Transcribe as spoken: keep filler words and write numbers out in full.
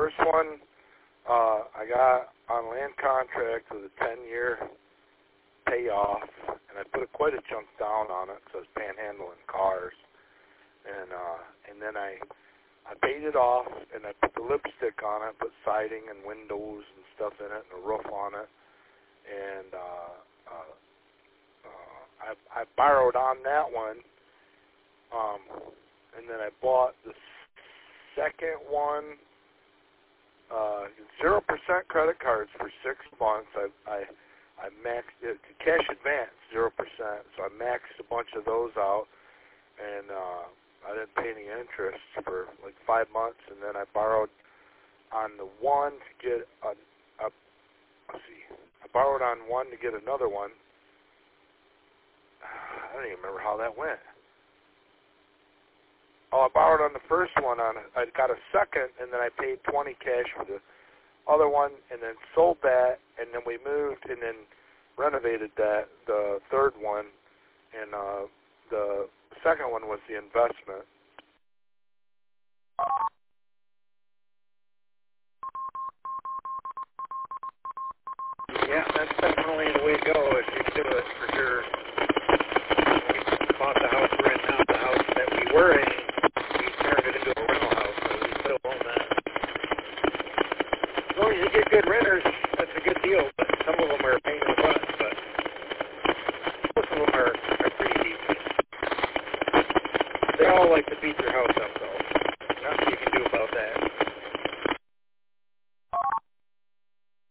first one uh, I got on land contract with a ten-year payoff, and I put a, quite a chunk down on it because I was panhandling cars. And uh, and then I I paid it off, and I put the lipstick on it, put siding and windows and stuff in it, and a roof on it. And uh, uh, uh, I, I borrowed on that one, um, and then I bought the second one, uh, zero percent credit cards for six months. I I, I maxed it, cash advance, zero percent. So I maxed a bunch of those out, and uh, I didn't pay any interest for like five months, and then I borrowed on the one to get a, a let's see, I borrowed on one to get another one. I don't even remember how that went. Oh, I borrowed on the first one. On I got a second, and then I paid twenty cash for the other one, and then sold that, and then we moved, and then renovated that, the third one, and uh, the second one was the investment. Yeah, that's definitely the way to go if you do it for sure. We bought the house we're in now, the house that we were in, we turned it into a rental house, so we still own that. As long as you get good renters, that's a good deal, but some of them are a pain in the butt, but most of them are, are pretty decent. They all like to beat their house